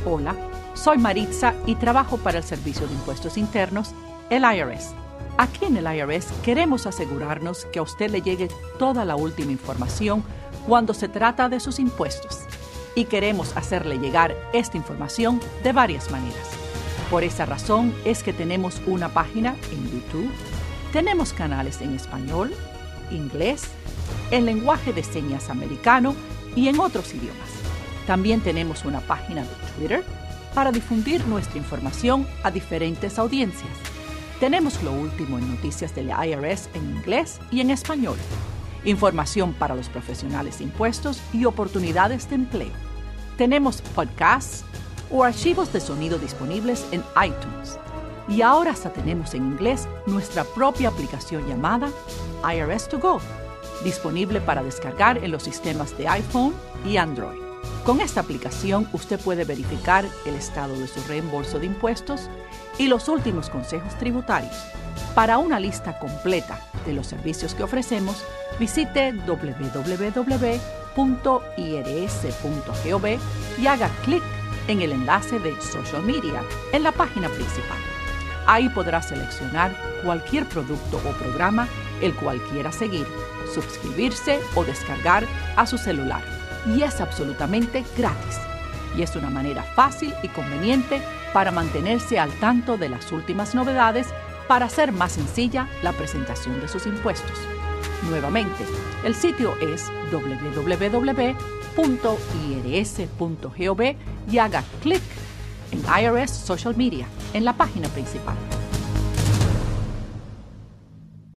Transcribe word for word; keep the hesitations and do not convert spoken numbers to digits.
Hola, soy Maritza y trabajo para el Servicio de Impuestos Internos, el I R S. Aquí en el I R S queremos asegurarnos que a usted le llegue toda la última información cuando se trata de sus impuestos. Y queremos hacerle llegar esta información de varias maneras. Por esa razón es que tenemos una página en YouTube, tenemos canales en español, inglés, en lenguaje de señas americano y en otros idiomas. También tenemos una página de Twitter para difundir nuestra información a diferentes audiencias. Tenemos lo último en noticias del I R S en inglés y en español, información para los profesionales de impuestos y oportunidades de empleo. Tenemos podcasts o archivos de sonido disponibles en iTunes. Y ahora hasta tenemos en inglés nuestra propia aplicación llamada I R S to Go, disponible para descargar en los sistemas de iPhone y Android. Con esta aplicación usted puede verificar el estado de su reembolso de impuestos y los últimos consejos tributarios. Para una lista completa de los servicios que ofrecemos, visite doble u doble u doble u punto i r s punto gov y haga clic en el enlace de Social Media en la página principal. Ahí podrá seleccionar cualquier producto o programa el cual quiera seguir, suscribirse o descargar a su celular. Y es absolutamente gratis. Y es una manera fácil y conveniente para mantenerse al tanto de las últimas novedades para hacer más sencilla la presentación de sus impuestos. Nuevamente, el sitio es doble u doble u doble u punto i r s punto gov y haga clic en I R S Social Media en la página principal.